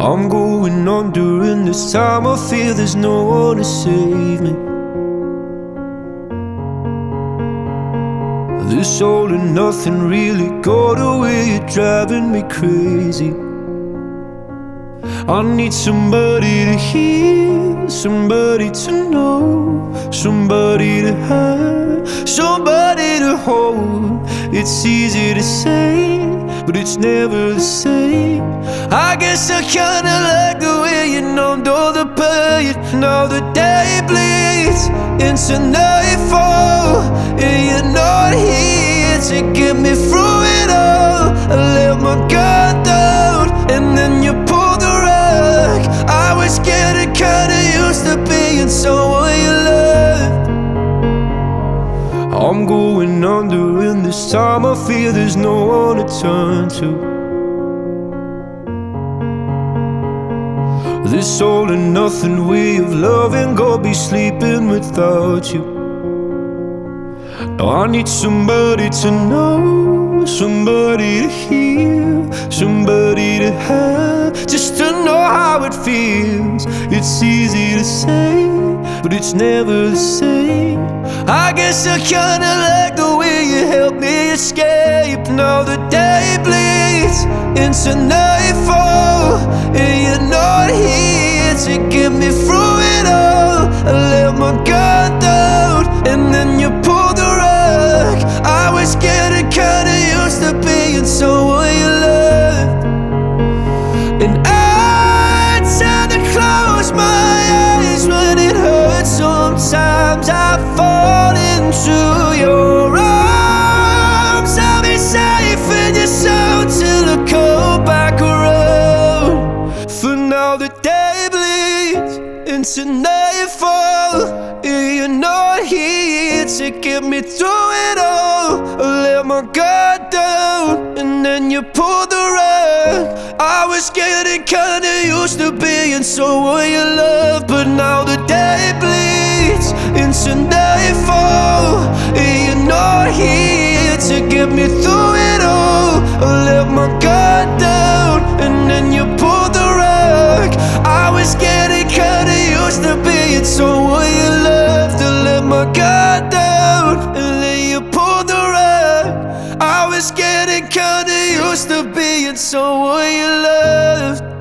I'm going on during this time. I feel there's no one to save me. This all and nothing really got away. You're driving me crazy. I need somebody to hear, somebody to know, somebody to have, somebody to hold. It's easy to say, but it's never the same. I guess I kinda like the way you numbed all the pain. Now the day bleeds into nightfall, and you're not here to get me through it all. I let my guard down, and then you pulled the rug. I was getting kinda used to being someone you loved. I'm going under in this time. I feel there's no one to turn to. This all and nothing way of loving, go be sleeping without you. Now I need somebody to know, somebody to hear, somebody to have, just to know how it feels. It's easy to say, but it's never the same. I guess I kinda like the way you helped me escape. Now the day bleeds into nightfall, and you're not here to get me through it all. I let my guard down, and then you pulled the rug. I was getting kinda used to being someone you loved, and I tend to close my eyes when it hurts. Sometimes I fall into your arms. I'll be safe in your soul till I come back around. For now the day bleeds into nightfall, and you're not here to get me through it all. I let my guard down, and then you pulled the rug. I was getting kinda used to being someone you love, but now the day bleeds into nightfall, and you're not here to get me through it all. I let my guard down, and then you pulled the rug. I was getting kinda used to being someone you loved. I let my guard down, and then you pulled the rug. I was getting kinda used to being someone you loved.